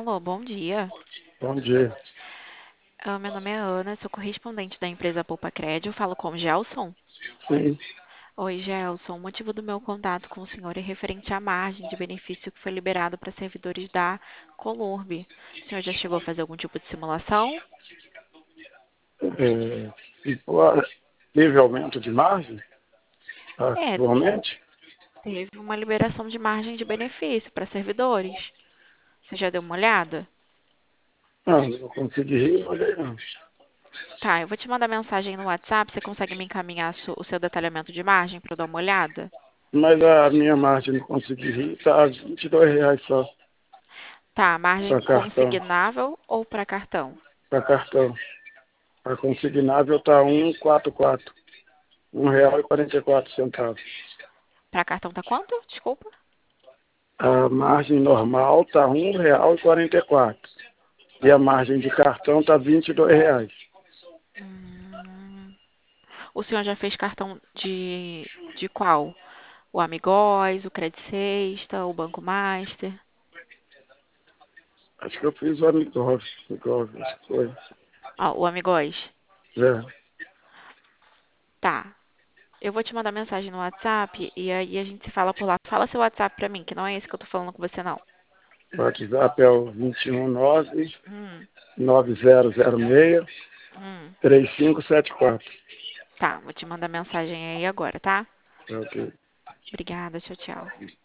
Alô, bom dia. Bom dia. Meu nome é Ana, sou correspondente da empresa Poupa Crédito. Falo com o Gelson. Sim, Oi, Gelson. O motivo do meu contato com o senhor é referente à margem de benefício que foi liberado para servidores da Colurb. O senhor já chegou a fazer algum tipo de simulação? igual- teve aumento de margem É, atualmente? teve uma liberação de margem de benefício para servidores. Você já deu uma olhada? Não consegui rir, olhei não. Tá, eu vou te mandar mensagem no WhatsApp. Você consegue me encaminhar o seu detalhamento de margem para eu dar uma olhada? Mas a minha margem não consegui rir, tá R$ 22 só Tá, margem para cartão. consignável ou para cartão? Para cartão. A consignável tá 144, R$ 1,44. Para cartão tá quanto? Desculpa. A margem normal tá R$ 1,44. E a margem de cartão tá R$ 22. Hum, o senhor já fez cartão de qual? O Amigóis, o Credit Sexta, o Banco Master? Acho que eu fiz o Amigov, acho que foi. Ah, o Amigóis. É, Tá. Eu vou te mandar mensagem no WhatsApp e aí a gente se fala por lá. Fala seu WhatsApp pra mim, que não é esse que eu tô falando com você, não. o WhatsApp é o 219 Hum, 9006 hum. 3574. Tá, vou te mandar mensagem aí agora, tá? Ok. Obrigada, tchau, tchau.